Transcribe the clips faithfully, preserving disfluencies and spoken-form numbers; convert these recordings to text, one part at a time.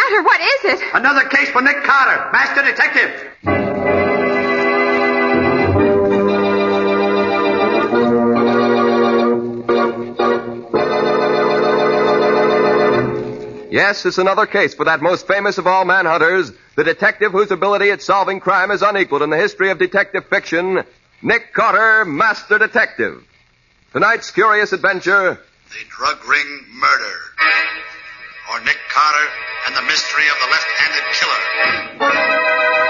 matter? What is it? Another case for Nick Carter, Master Detective. Yes, it's another case for that most famous of all manhunters, the detective whose ability at solving crime is unequaled in the history of detective fiction, Nick Carter, Master Detective. Tonight's curious adventure, The Drug Ring Murder, or Nick Carter and the Mystery of the Left-Handed Killer.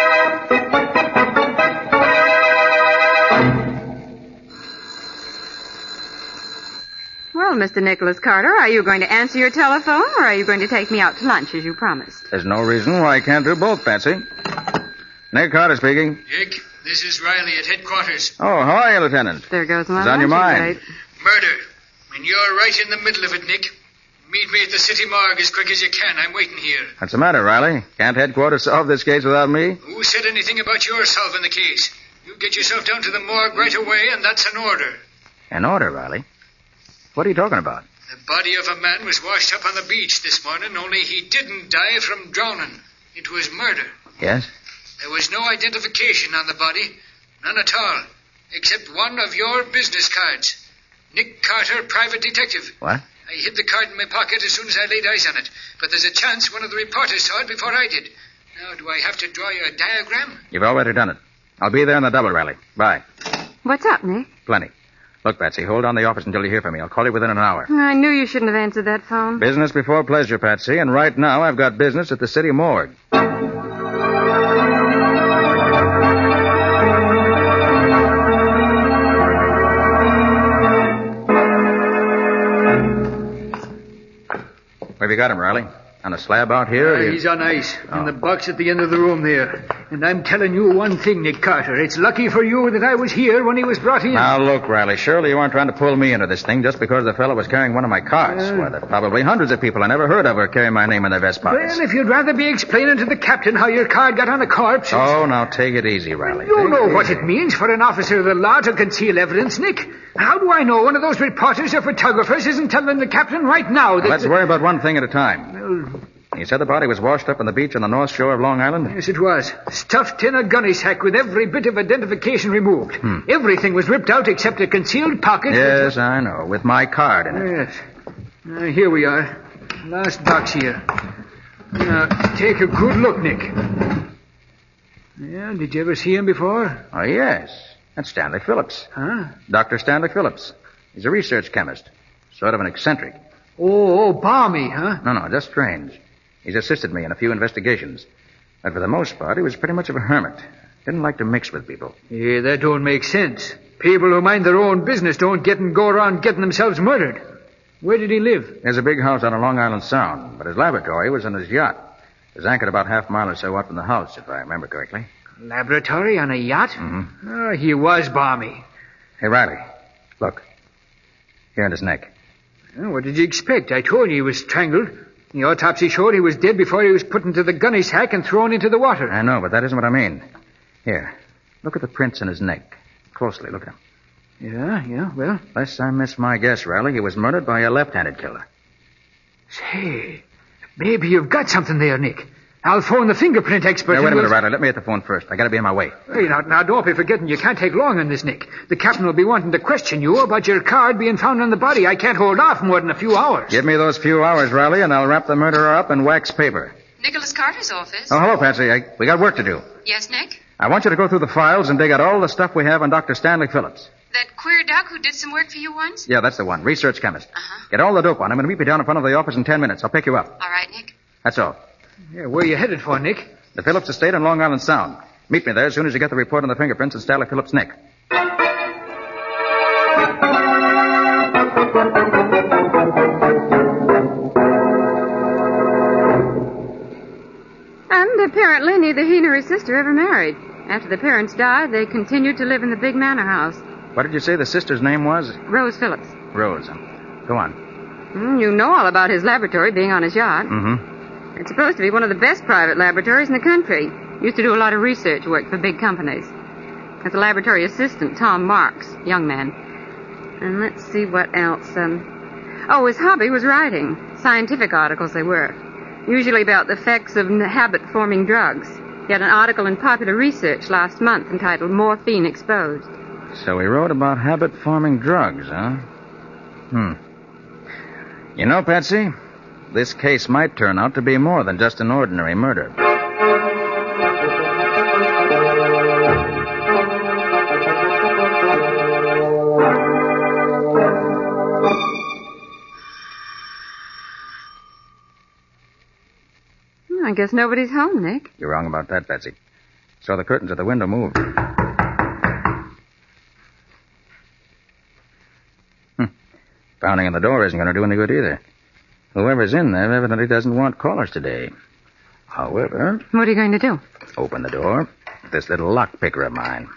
Well, Mister Nicholas Carter, are you going to answer your telephone, or are you going to take me out to lunch as you promised? There's no reason why I can't do both, Patsy. Nick Carter speaking. Nick, this is Riley at headquarters. Oh, how are you, Lieutenant? There goes my What's on your luncheon mind? date. Murder. And you're right in the middle of it, Nick. Meet me at the city morgue as quick as you can. I'm waiting here. What's the matter, Riley? Can't headquarters solve this case without me? Who said anything about your solving the case? You get yourself down to the morgue right away, and that's an order. An order, Riley? What are you talking about? The body of a man was washed up on the beach this morning, only he didn't die from drowning. It was murder. Yes? There was no identification on the body. None at all. Except one of your business cards. Nick Carter, private detective. What? I hid the card in my pocket as soon as I laid eyes on it. But there's a chance one of the reporters saw it before I did. Now, do I have to draw you a diagram? You've already done it. I'll be there in the double, Riley. Bye. What's up, Nick? Plenty. Look, Patsy, hold on the office until you hear from me. I'll call you within an hour. I knew you shouldn't have answered that phone. Business before pleasure, Patsy, and right now I've got business at the city morgue. Where have you got him, Riley? On a slab out here? Uh, you... He's on ice, Oh. in the box at the end of the room there. And I'm telling you one thing, Nick Carter. It's lucky for you that I was here when he was brought in. Now, look, Riley, surely you aren't trying to pull me into this thing just because the fellow was carrying one of my cards. Uh, Why, there are probably hundreds of people I never heard of who carry my name in their vest pockets. Well, if you'd rather be explaining to the captain how your card got on a corpse... Oh, now take it easy, Riley. You Take know it what easy. it means for an officer of the law to conceal evidence, Nick. How do I know one of those reporters or photographers isn't telling the captain right now that... Well, let's worry about one thing at a time. Well, You said the body was washed up on the beach on the north shore of Long Island? yes, it was. Stuffed in a gunny sack with every bit of identification removed. Hmm. Everything was ripped out except a concealed pocket. Yes, I know, with my card in it. Yes. Uh, here we are. Last box here. Now, take a good look, Nick. Yeah, did you ever see him before? Oh, yes. That's Stanley Phillips. Huh? Doctor Stanley Phillips. He's a research chemist. Sort of an eccentric. Oh, oh, balmy, huh? No, no, just strange. He's assisted me in a few investigations. But for the most part, he was pretty much of a hermit. Didn't like to mix with people. Yeah, that don't make sense. People who mind their own business don't get and go around getting themselves murdered. Where did he live? There's a big house on a Long Island Sound, but his laboratory was in his yacht. It was anchored about half a mile or so up from the house, if I remember correctly. Laboratory on a yacht? Mm-hmm. Oh, he was balmy. Hey, Riley, look. Here in his neck. Oh, what did you expect? I told you he was strangled. The autopsy showed he was dead before he was put into the gunny sack and thrown into the water. I know, but that isn't what I mean. Here, look at the prints in his neck. Closely, look at him. Yeah, yeah, well. Unless I miss my guess, Riley, he was murdered by a left-handed killer. Say, maybe you've got something there, Nick. I'll phone the fingerprint expert. Now, wait a and minute, we'll- Riley. Let me hit the phone first. I gotta be on my way. Hey, now, now, don't be forgetting you can't take long on this, Nick. The captain will be wanting to question you about your card being found on the body. I can't hold off more than a few hours. Give me those few hours, Riley, and I'll wrap the murderer up in wax paper. Nicholas Carter's office. Oh, hello, Patsy. I, we got work to do. Yes, Nick? I want you to go through the files and dig out all the stuff we have on Doctor Stanley Phillips. That queer duck who did some work for you once? Yeah, that's the one. Research chemist. Uh-huh. Get all the dope on him and meet me down in front of the office in ten minutes. I'll pick you up. All right, Nick. That's all. Yeah, where you headed for, Nick? The Phillips estate on Long Island Sound. Meet me there as soon as you get the report on the fingerprints in Stanley Phillips' neck. And apparently neither he nor his sister ever married. After the parents died, they continued to live in the big manor house. What did you say the sister's name was? Rose Phillips. Rose. Go on. Mm, you know all about his laboratory being on his yacht. Mm-hmm. It's supposed to be one of the best private laboratories in the country. Used to do a lot of research work for big companies. As a laboratory assistant, Tom Marks, young man. And let's see what else. Um, oh, his hobby was writing. Scientific articles they were. Usually about the effects of habit-forming drugs. He had an article in Popular Research last month entitled Morphine Exposed. So he wrote about habit-forming drugs, huh? Hmm. You know, Patsy, this case might turn out to be more than just an ordinary murder. I guess nobody's home, Nick. You're wrong about that, Patsy. Saw the curtains at the window move. Hmm. Pounding on the door isn't going to do any good either. Whoever's in there evidently doesn't want callers today. However... What are you going to do? Open the door with this little lock picker of mine.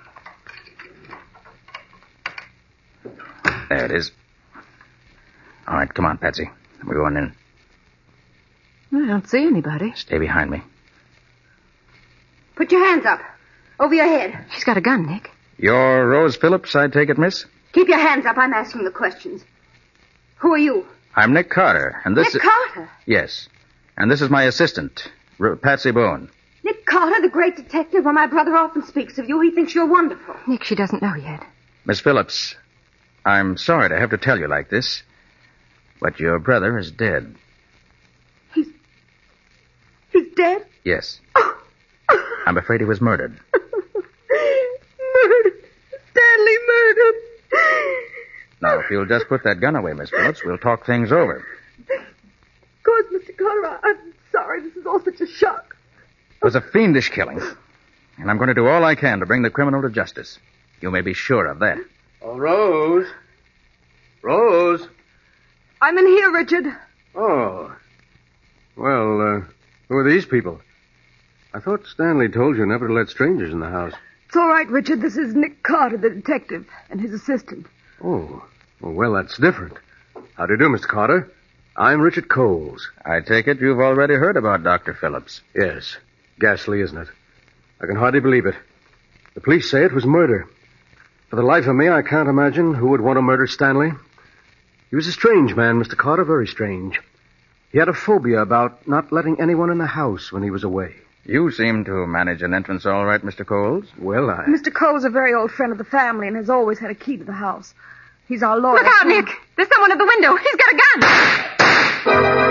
There it is. All right, come on, Patsy. We're going in. I don't see anybody. Stay behind me. Put your hands up. Over your head. She's got a gun, Nick. You're Rose Phillips, I take it, miss? Keep your hands up. I'm asking the questions. Who are you? I'm Nick Carter, and this Nick is... Carter? Yes. And this is my assistant, R- Patsy Boone. Nick Carter, the great detective. Well, my brother often speaks of you. He thinks you're wonderful. Nick, she doesn't know yet. Miss Phillips, I'm sorry to have to tell you like this, but your brother is dead. He's... He's dead? Yes. I'm afraid he was murdered. Murdered. Stanley murdered. Now, if you'll just put that gun away, Miss Phillips, we'll talk things over. Of course, Mister Carter, I- I'm sorry. This is all such a shock. It was a fiendish killing, and I'm going to do all I can to bring the criminal to justice. You may be sure of that. Oh, Rose. Rose. I'm in here, Richard. Oh. Well, uh, who are these people? I thought Stanley told you never to let strangers in the house. It's all right, Richard. This is Nick Carter, the detective, and his assistant. Oh. Well, well, that's different. How do you do, Mister Carter? I'm Richard Coles. I take it you've already heard about Doctor Phillips. Yes. Ghastly, isn't it? I can hardly believe it. The police say it was murder. For the life of me, I can't imagine who would want to murder Stanley. He was a strange man, Mister Carter, very strange. He had a phobia about not letting anyone in the house when he was away. You seem to manage an entrance all right, Mister Coles. Well, I... Mister Cole is a very old friend of the family and has always had a key to the house. He's our lawyer. Look out, Nick! There's someone at the window. He's got a gun!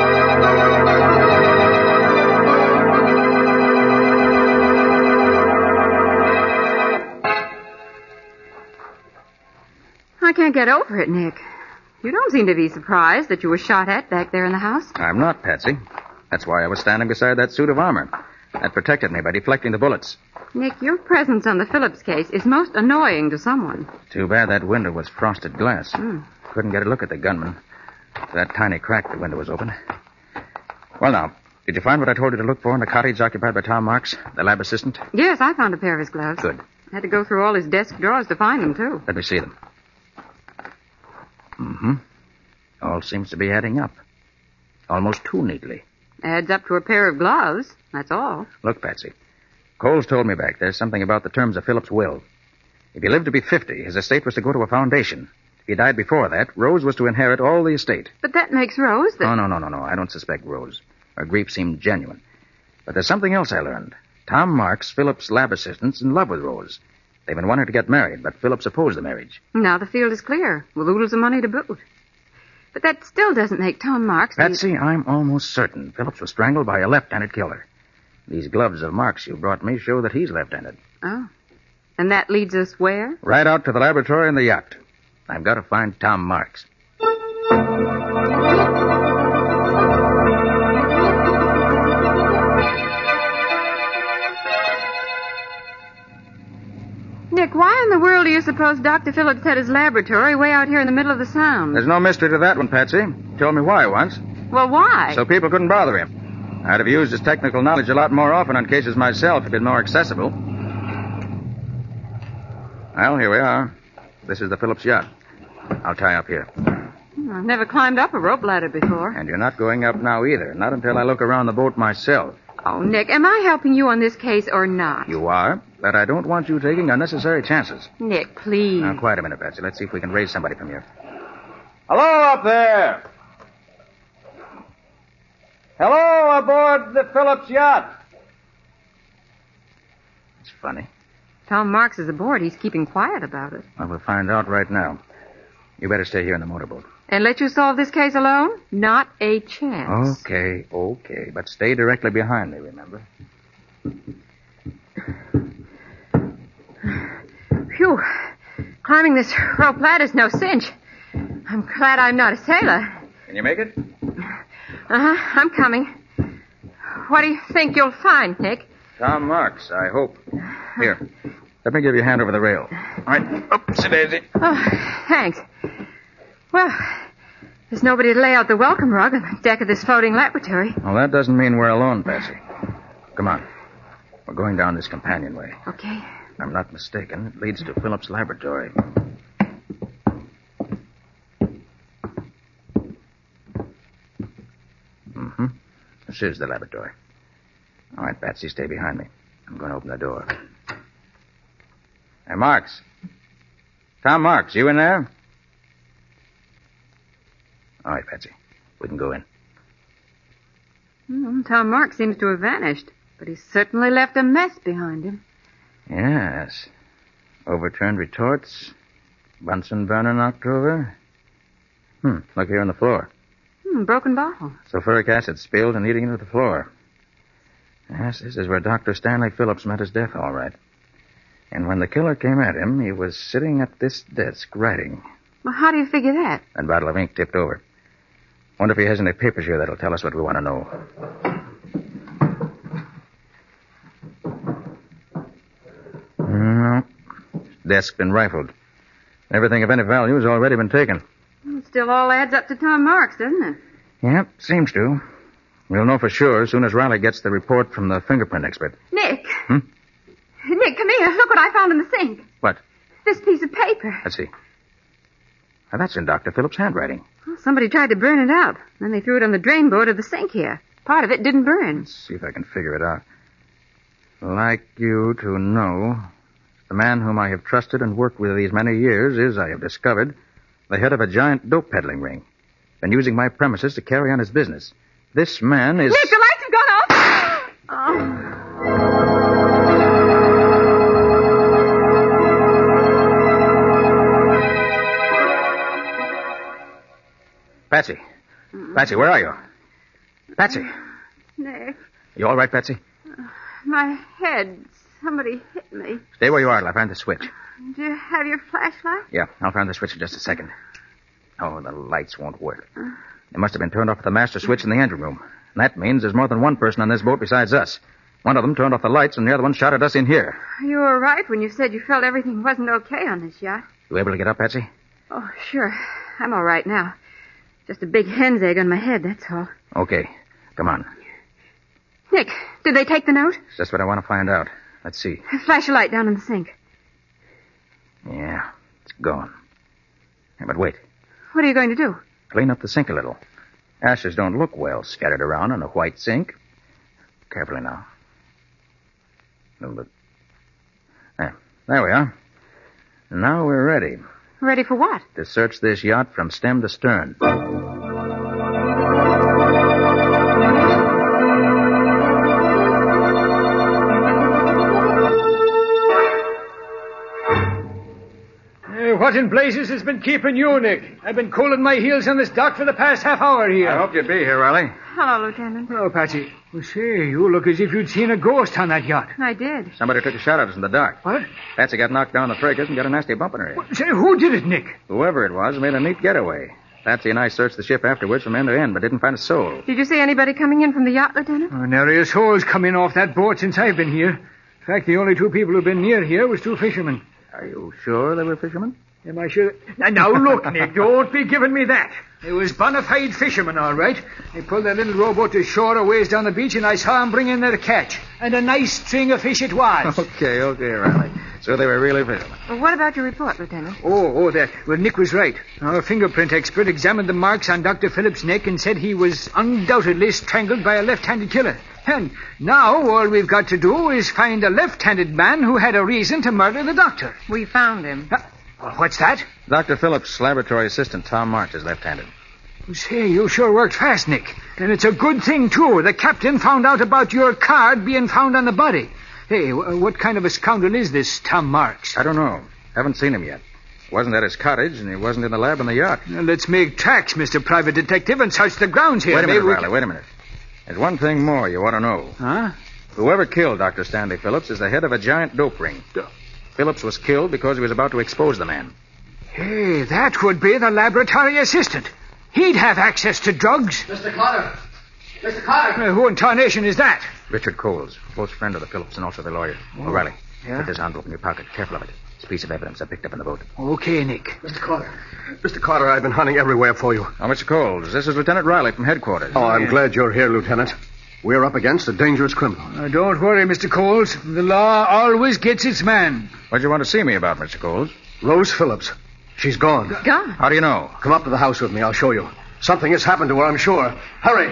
I can't get over it, Nick. You don't seem to be surprised that you were shot at back there in the house. I'm not, Patsy. That's why I was standing beside that suit of armor. That protected me by deflecting the bullets. Nick, your presence on the Phillips case is most annoying to someone. Too bad that window was frosted glass. Mm. Couldn't get a look at the gunman. That tiny crack the window was open. Well, now, did you find what I told you to look for in the cottage occupied by Tom Marks, the lab assistant? Yes, I found a pair of his gloves. Good. I had to go through all his desk drawers to find them, too. Let me see them. Mm-hmm. All seems to be adding up. Almost too neatly. Adds up to a pair of gloves, that's all. Look, Patsy. Coles told me back there something about the terms of Phillips' will. If he lived to be fifty, his estate was to go to a foundation. If he died before that, Rose was to inherit all the estate. But that makes Rose the... Oh, no, no, no, no. I don't suspect Rose. Her grief seemed genuine. But there's something else I learned. Tom Marks, Phillips' lab assistant's in love with Rose. They've been wanting to get married, but Phillips opposed the marriage. Now the field is clear, with oodles of money to boot. But that still doesn't make Tom Marks... Patsy, the... I'm almost certain Phillips was strangled by a left-handed killer. These gloves of Marks you brought me show that he's left-handed. Oh. And that leads us where? Right out to the laboratory and the yacht. I've got to find Tom Marks. Nick, why in the world do you suppose Doctor Phillips had his laboratory way out here in the middle of the Sound? There's no mystery to that one, Patsy. Told me why once. Well, why? So people couldn't bother him. I'd have used his technical knowledge a lot more often on cases myself if it'd been more accessible. Well, here we are. This is the Phillips yacht. I'll tie up here. I've never climbed up a rope ladder before. And you're not going up now either. Not until I look around the boat myself. Oh, Nick, am I helping you on this case or not? You are, but I don't want you taking unnecessary chances. Nick, please. Now, quiet a minute, Patsy. Let's see if we can raise somebody from here. Hello up there! Hello aboard the Phillips yacht. It's funny. Tom Marks is aboard. He's keeping quiet about it. Well, we'll find out right now. You better stay here in the motorboat. And let you solve this case alone? Not a chance. Okay, okay. But stay directly behind me, remember? Phew. Climbing this rope ladder's no cinch. I'm glad I'm not a sailor. Can you make it? Uh-huh. I'm coming. What do you think you'll find, Nick? Tom Marks, I hope. Here. Let me give you a hand over the rail. All right. Oopsie daisy. Oh, thanks. Well, there's nobody to lay out the welcome rug on the deck of this floating laboratory. Well, that doesn't mean we're alone, Patsy. Come on. We're going down this companionway. Okay. If I'm not mistaken, it leads to Phillips' laboratory. Mm-hmm. This is the laboratory. All right, Patsy, stay behind me. I'm going to open the door. Hey, Marks. Tom Marks, you in there? All right, Patsy. We can go in. Mm, Tom Marks seems to have vanished, but he's certainly left a mess behind him. Yes. Overturned retorts. Bunsen burner knocked over. Hmm, look here on the floor. Hmm, broken bottle. Sulfuric acid spilled and eating into the floor. Yes, this is where Doctor Stanley Phillips met his death, all right. And when the killer came at him, he was sitting at this desk writing. Well, how do you figure that? That bottle of ink tipped over. Wonder if he has any papers here that'll tell us what we want to know. No. Desk's been rifled. Everything of any value has already been taken. It still all adds up to Tom Marks, doesn't it? Yep, seems to. We'll know for sure as soon as Riley gets the report from the fingerprint expert. Nick. Hmm? Nick, come here. Look what I found in the sink. What? This piece of paper. Let's see. Now, that's in Doctor Phillips' handwriting. Well, somebody tried to burn it out. Then they threw it on the drain board of the sink here. Part of it didn't burn. Let's see if I can figure it out. Like you to know, the man whom I have trusted and worked with these many years is, I have discovered, the head of a giant dope peddling ring. Been using my premises to carry on his business. This man is... Nick, the lights have gone off! Oh. Patsy. Patsy, where are you? Patsy. Nick. You all right, Patsy? Uh, my head. Somebody hit me. Stay where you are till I find the switch. Do you have your flashlight? Yeah, I'll find the switch in just a second. Oh, the lights won't work. Uh, they must have been turned off at the master switch in the engine room. And that means there's more than one person on this boat besides us. One of them turned off the lights, and the other one shot at us in here. You were right when you said you felt everything wasn't okay on this yacht. You able to get up, Patsy? Oh, sure. I'm all right now. Just a big hen's egg on my head, that's all. Okay. Come on. Nick, did they take the note? That's just what I want to find out. Let's see. Flash a light down in the sink. Yeah, it's gone. Yeah, but wait. What are you going to do? Clean up the sink a little. Ashes don't look well scattered around in a white sink. Carefully now. A little bit. There. There we are. Now we're ready. Ready for what? To search this yacht from stem to stern. What in blazes has been keeping you, Nick? I've been cooling my heels on this dock for the past half hour here. I hoped you'd be here, Riley. Hello, Lieutenant. Hello, Patsy. Well, say, you look as if you'd seen a ghost on that yacht. I did. Somebody took a shot at us in the dark. What? Patsy got knocked down the fracas and got a nasty bump in her head. Well, say, who did it, Nick? Whoever it was made a neat getaway. Patsy and I searched the ship afterwards from end to end, but didn't find a soul. Did you see anybody coming in from the yacht, Lieutenant? Oh, nary a soul's come in off that boat since I've been here. In fact, the only two people who've been near here was two fishermen. Are you sure they were fishermen? Am I sure? Now, now look, Nick, don't be giving me that. It was bona fide fishermen, all right. They pulled their little rowboat to shore a ways down the beach, and I saw them bring in their catch. And a nice string of fish it was. Okay, okay, Riley. So they were really fishermen. Well, what about your report, Lieutenant? Oh, oh, that. Well, Nick was right. Our fingerprint expert examined the marks on Doctor Phillips' neck and said he was undoubtedly strangled by a left-handed killer. And now all we've got to do is find a left-handed man who had a reason to murder the doctor. We found him. Uh, What's that? Doctor Phillips' laboratory assistant, Tom Marks, is left-handed. Say, you sure worked fast, Nick. And it's a good thing, too. The captain found out about your card being found on the body. Hey, what kind of a scoundrel is this Tom Marks? I don't know. Haven't seen him yet. Wasn't at his cottage, and he wasn't in the lab on the yacht. Now, let's make tracks, Mister Private Detective, and search the grounds here. Wait a minute, Maybe Riley, can... wait a minute. There's one thing more you want to know. Huh? Whoever killed Doctor Stanley Phillips is the head of a giant dope ring. Phillips was killed because he was about to expose the man. Hey, that would be the laboratory assistant. He'd have access to drugs. Mister Carter. Mister Carter. Uh, who in tarnation is that? Richard Coles, close friend of the Phillips and also the lawyer. Oh, O'Reilly, yeah? put this envelope in your pocket. Careful of it. It's a piece of evidence I picked up in the boat. Okay, Nick. Mister Carter. Mister Carter, I've been hunting everywhere for you. Oh, Mister Coles, this is Lieutenant Riley from headquarters. Oh, I'm yeah. glad you're here, Lieutenant. We're up against a dangerous criminal. Uh, don't worry, Mister Coles. The law always gets its man. What'd you want to see me about, Mister Coles? Rose Phillips. She's gone. Gone? How do you know? Come up to the house with me. I'll show you. Something has happened to her, I'm sure. Hurry.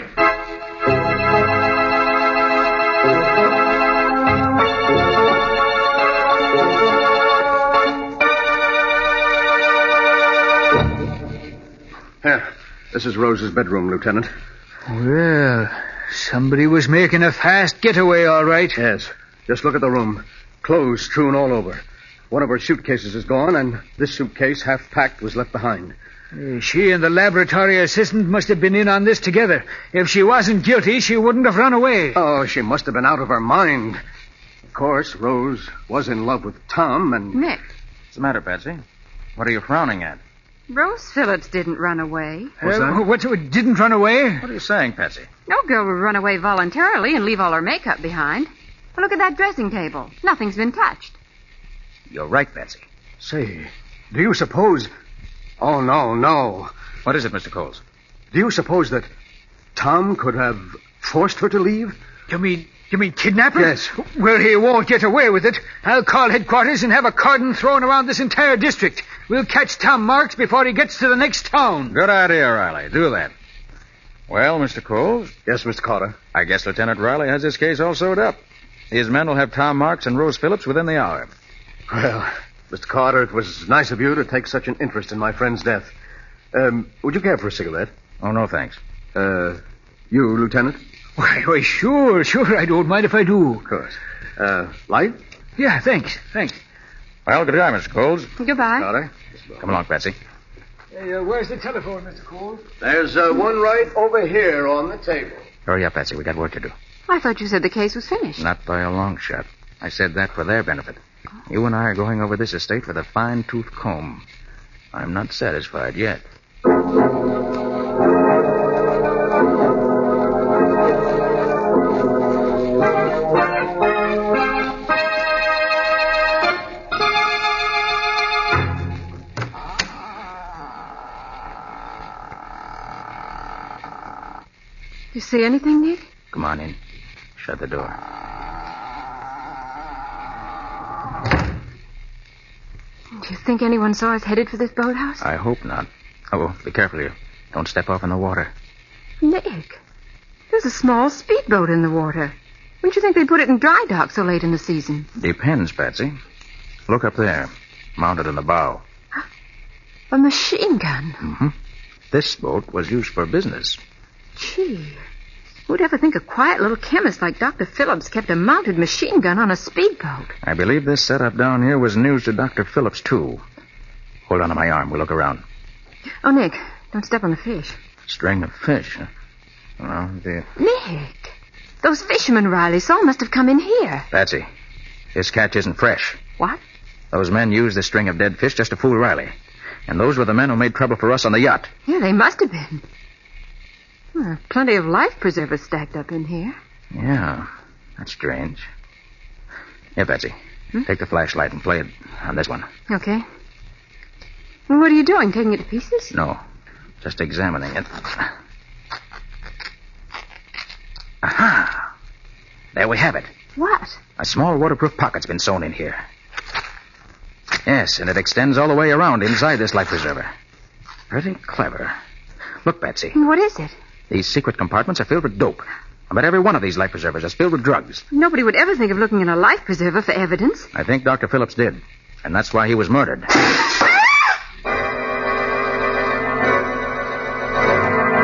Here. This is Rose's bedroom, Lieutenant. Well, somebody was making a fast getaway, all right. Yes. Just look at the room. Clothes strewn all over. One of her suitcases is gone, and this suitcase, half packed, was left behind. Uh, she and the laboratory assistant must have been in on this together. If she wasn't guilty, she wouldn't have run away. Oh, she must have been out of her mind. Of course, Rose was in love with Tom, and... Nick, What's the matter, Patsy? What are you frowning at? Rose Phillips didn't run away. What's uh, that? What, what, didn't run away? What are you saying, Patsy? No girl would run away voluntarily and leave all her makeup behind. Well, look at that dressing table. Nothing's been touched. You're right, Patsy. Say, do you suppose... Oh, no, no. What is it, Mister Coles? Do you suppose that Tom could have forced her to leave? You mean, you mean kidnap her? Yes. Well, he won't get away with it. I'll call headquarters and have a cordon thrown around this entire district. We'll catch Tom Marks before he gets to the next town. Good idea, Riley. Do that. Well, Mister Coles, Yes, Mister Carter. I guess Lieutenant Riley has his case all sewed up. His men will have Tom Marks and Rose Phillips within the hour. Well, Mister Carter, it was nice of you to take such an interest in my friend's death. Um, would you care for a cigarette? Oh, no, thanks. Uh, you, Lieutenant? Why, why, sure, sure. I don't mind if I do. Of course. Uh, light? Yeah, thanks, thanks. Well, good day, Mister Coles. Goodbye. Carter? Come along, Patsy. Hey, uh, where's the telephone, Mister Cole? There's uh, one right over here on the table. Hurry up, Patsy. We got work to do. I thought you said the case was finished. Not by a long shot. I said that for their benefit. You and I are going over this estate with a fine-tooth comb. I'm not satisfied yet. You see anything, Nick? Come on in. Shut the door. Do you think anyone saw us headed for this boathouse? I hope not. Oh, be careful here. Don't step off in the water. Nick, there's a small speedboat in the water. Wouldn't you think they put it in dry dock so late in the season? Depends, Patsy. Look up there, mounted in the bow. A machine gun. Mm-hmm. This boat was used for business. Gee, who'd ever think a quiet little chemist like Doctor Phillips kept a mounted machine gun on a speedboat? I believe this setup down here was news to Doctor Phillips, too. Hold on to my arm. We'll look around. Oh, Nick, don't step on the fish. String of fish, huh? Well, the... Nick, those fishermen Riley saw must have come in here. Patsy, this catch isn't fresh. What? Those men used this string of dead fish just to fool Riley. And those were the men who made trouble for us on the yacht. Yeah, they must have been. Well, plenty of life preservers stacked up in here. Yeah, that's strange. Here, Patsy, hmm? Take the flashlight and play it on this one. Okay. Well, what are you doing, taking it to pieces? No, just examining it. Aha! There we have it. What? A small waterproof pocket's been sewn in here. Yes, and it extends all the way around inside this life preserver. Pretty clever. Look, Patsy. What is it? These secret compartments are filled with dope. I bet every one of these life preservers is filled with drugs. Nobody would ever think of looking in a life preserver for evidence. I think Doctor Phillips did. And that's why he was murdered.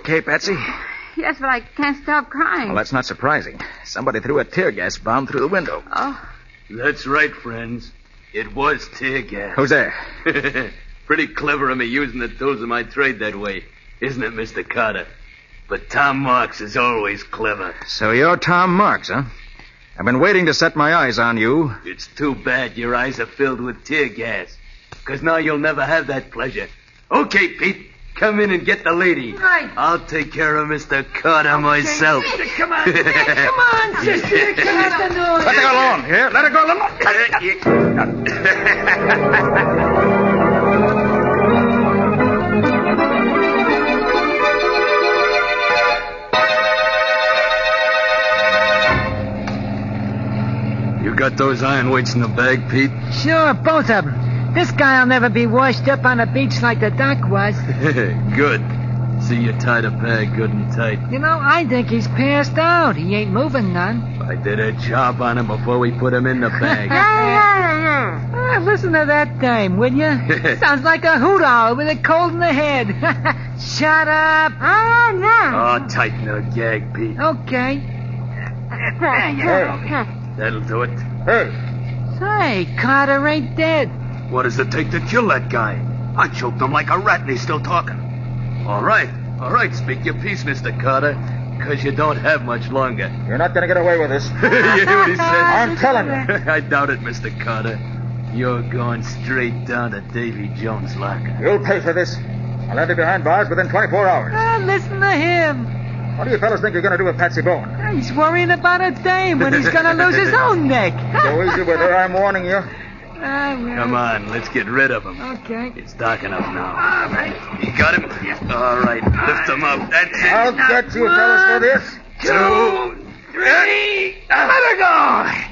okay, Patsy? Yes, but I can't stop crying. Well, that's not surprising. Somebody threw a tear gas bomb through the window. Oh. That's right, friends. It was tear gas. Who's there? Pretty clever of me using the tools of my trade that way, isn't it, Mister Carter? But Tom Marks is always clever. So you're Tom Marks, huh? I've been waiting to set my eyes on you. It's too bad your eyes are filled with tear gas, because now you'll never have that pleasure. Okay, Pete, come in and get the lady. Right. I'll take care of Mister Carter myself. Sister, come on. Come on, sister. Come on. Let her go alone. Here, let her go alone. You got those iron weights in the bag, Pete? Sure, both of them. This guy'll never be washed up on a beach like the doc was. Good. See you tied a bag good and tight. You know, I think he's passed out. He ain't moving none. I did a job on him before we put him in the bag. Ah, listen to that dame, will you? Sounds like a hoot owl with a cold in the head. Shut up. Oh, no. Oh, tighten her gag, Pete. Okay. That'll do it. Hey. Say, Carter ain't dead. What does it take to kill that guy? I choked him like a rat and he's still talking. All right. All right, speak your piece, Mister Carter, because you don't have much longer. You're not going to get away with this. You hear what he said? I'm telling you. I doubt it, Mister Carter. You're going straight down to Davy Jones' locker. You'll pay for this. I'll have you behind bars within twenty-four hours. Ah, listen to him. What do you fellas think you're going to do with Patsy Bowen? He's worrying about a dame when he's going to lose his own neck. Go easy with her, I'm warning you. Ah, well. Come on, let's get rid of him. Okay. It's dark enough now. All right. You got him? All right, lift him up. That's it. I'll get you fellas for this. Two, three, let her go.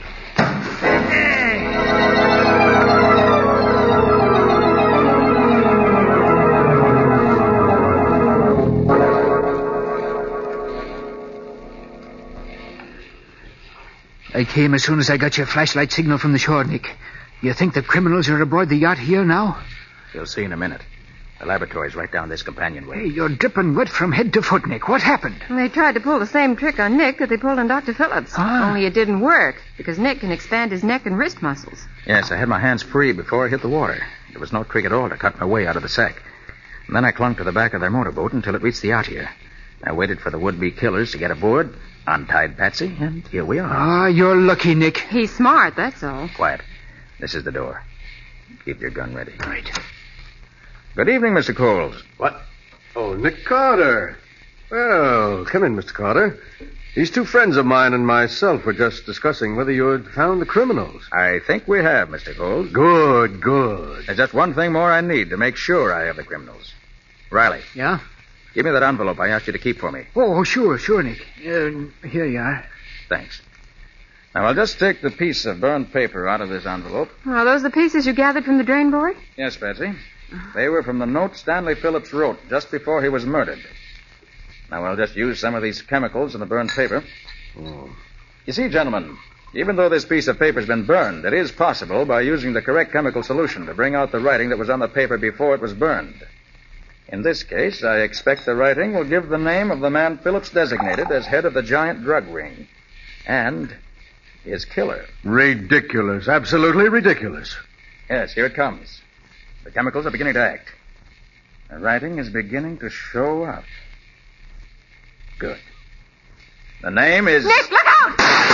I came as soon as I got your flashlight signal from the shore, Nick. You think the criminals are aboard the yacht here now? You'll see in a minute. The laboratory's right down this companionway. Hey, you're dripping wet from head to foot, Nick. What happened? They tried to pull the same trick on Nick that they pulled on Doctor Phillips. Ah. Only it didn't work, because Nick can expand his neck and wrist muscles. Yes, I had my hands free before I hit the water. There was no trick at all to cut my way out of the sack. And then I clung to the back of their motorboat until it reached the yacht here. I waited for the would-be killers to get aboard, untied Patsy, and here we are. Ah, you're lucky, Nick. He's smart, that's all. Quiet. This is the door. Keep your gun ready. Right. Good evening, Mister Coles. What? Oh, Nick Carter. Well, come in, Mister Carter. These two friends of mine and myself were just discussing whether you had found the criminals. I think we have, Mister Coles. Good, good. There's just one thing more I need to make sure I have the criminals. Riley, Yeah? give me that envelope I asked you to keep for me. Oh, sure, sure, Nick. Uh, here you are. Thanks. Now, I'll just take the piece of burned paper out of this envelope. Are those the pieces you gathered from the drain board? Yes, Patsy. They were from the note Stanley Phillips wrote just before he was murdered. Now, I'll just use some of these chemicals in the burned paper. Oh. You see, gentlemen, even though this piece of paper's been burned, it is possible, by using the correct chemical solution, to bring out the writing that was on the paper before it was burned. In this case, I expect the writing will give the name of the man Phillips designated as head of the giant drug ring. And his killer. Ridiculous. Absolutely ridiculous. Yes, here it comes. The chemicals are beginning to act. The writing is beginning to show up. Good. The name is... Nick, look out!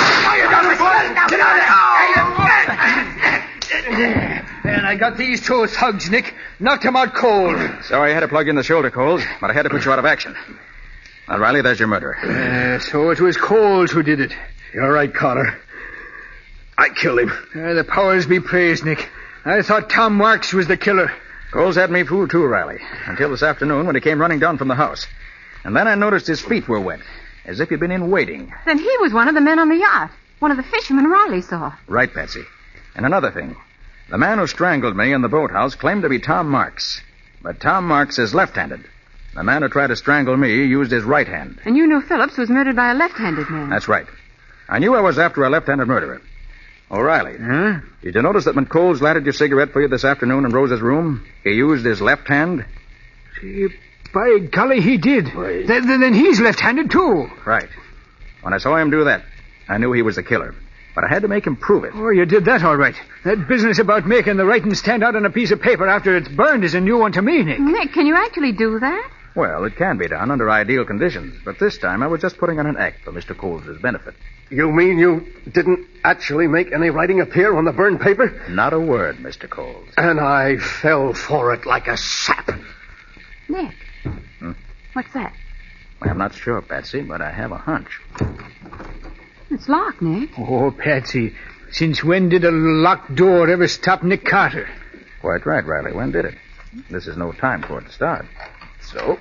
And I got these two thugs, Nick. Knocked them out cold. Sorry I had to plug in the shoulder, Coles, but I had to put you out of action. Now, Riley, there's your murderer. Uh, so it was Coles who did it. You're right, Carter. I killed him. Uh, the powers be praised, Nick. I thought Tom Marks was the killer. Coles had me fooled too, Riley, until this afternoon when he came running down from the house. And then I noticed his feet were wet, as if he'd been in waiting. Then he was one of the men on the yacht. One of the fishermen Riley saw. Right, Patsy. And another thing. The man who strangled me in the boathouse claimed to be Tom Marks. But Tom Marks is left-handed. The man who tried to strangle me used his right hand. And you knew Phillips was murdered by a left-handed man. That's right. I knew I was after a left-handed murderer. O'Reilly. Huh? Did you notice that when Coles lighted your cigarette for you this afternoon in Rose's room, he used his left hand? Gee, By golly, he did. Th- then, then he's left-handed, too. Right. When I saw him do that, I knew he was the killer. But I had to make him prove it. Oh, you did that all right. That business about making the writing stand out on a piece of paper after it's burned is a new one to me, Nick. Nick, can you actually do that? Well, it can be done under ideal conditions, but this time I was just putting on an act for Mister Coles' benefit. You mean you didn't actually make any writing appear on the burned paper? Not a word, Mister Coles. And I fell for it like a sap. Nick. Hmm? What's that? Well, I'm not sure, Patsy, but I have a hunch. It's locked, Nick. Oh, Patsy, since when did a locked door ever stop Nick Carter? Quite right, Riley. When did it? This is no time for it to start. So,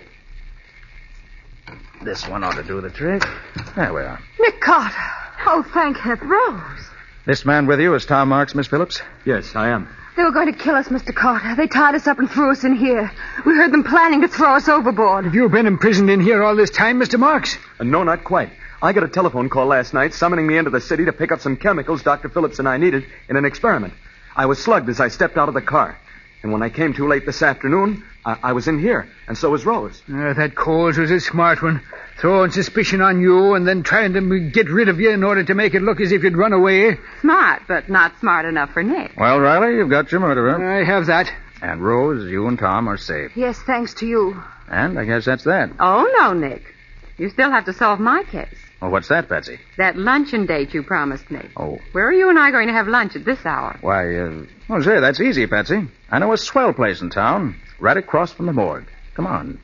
this one ought to do the trick. There we are. Nick Carter. Oh, thank heaven. Rose. This man with you is Tom Marks, Miss Phillips? Yes, I am. They were going to kill us, Mister Carter. They tied us up and threw us in here. We heard them planning to throw us overboard. Have you been imprisoned in here all this time, Mister Marks? Uh, no, not quite. I got a telephone call last night summoning me into the city to pick up some chemicals Doctor Phillips and I needed in an experiment. I was slugged as I stepped out of the car. And when I came too late this afternoon, I, I was in here, and so was Rose. Uh, that Coles was a smart one. Throwing suspicion on you and then trying to get rid of you in order to make it look as if you'd run away. Smart, but not smart enough for Nick. Well, Riley, you've got your murderer. I have that. And Rose, you and Tom are safe. Yes, thanks to you. And I guess that's that. Oh, no, Nick. You still have to solve my case. Well, what's that, Patsy? That luncheon date you promised me. Oh. Where are you and I going to have lunch at this hour? Why, uh... Well, say, that's easy, Patsy. I know a swell place in town, right across from the morgue. Come on.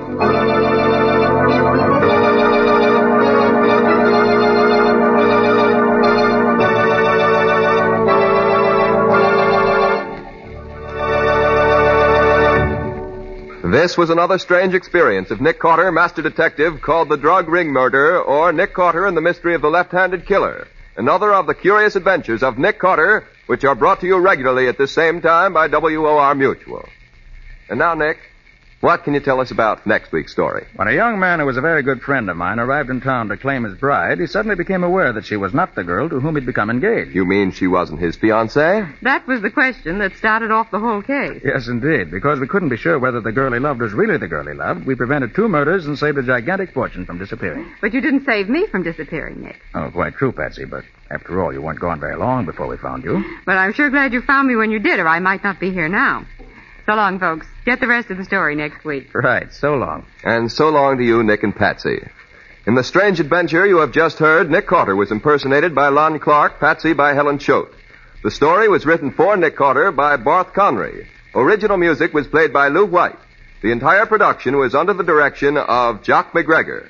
This was another strange experience of Nick Carter, Master Detective, called The Drug Ring Murder, or Nick Carter and the Mystery of the Left-Handed Killer. Another of the curious adventures of Nick Carter, which are brought to you regularly at this same time by W O R Mutual. And now, Nick, what can you tell us about next week's story? When a young man who was a very good friend of mine arrived in town to claim his bride, he suddenly became aware that she was not the girl to whom he'd become engaged. You mean she wasn't his fiancée? That was the question that started off the whole case. Yes, indeed. Because we couldn't be sure whether the girl he loved was really the girl he loved, we prevented two murders and saved a gigantic fortune from disappearing. But you didn't save me from disappearing, Nick. Oh, quite true, Patsy, but after all, you weren't gone very long before we found you. But I'm sure glad you found me when you did, or I might not be here now. So long, folks. Get the rest of the story next week. Right. So long. And so long to you, Nick and Patsy. In the strange adventure you have just heard, Nick Carter was impersonated by Lon Clark, Patsy by Helen Choate. The story was written for Nick Carter by Barth Conry. Original music was played by Lou White. The entire production was under the direction of Jock McGregor.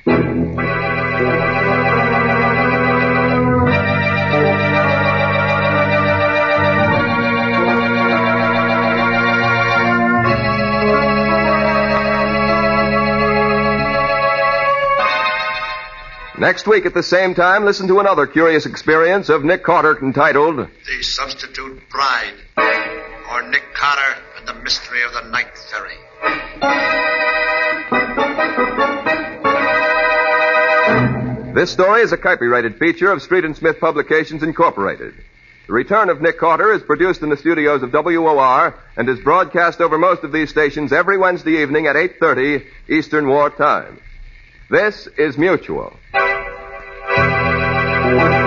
Next week at the same time, listen to another curious experience of Nick Carter entitled The Substitute Bride, or Nick Carter and the Mystery of the Night Ferry. This story is a copyrighted feature of Street and Smith Publications, Incorporated. The Return of Nick Carter is produced in the studios of W O R and is broadcast over most of these stations every Wednesday evening at eight thirty Eastern War Time. This is Mutual. Thank you.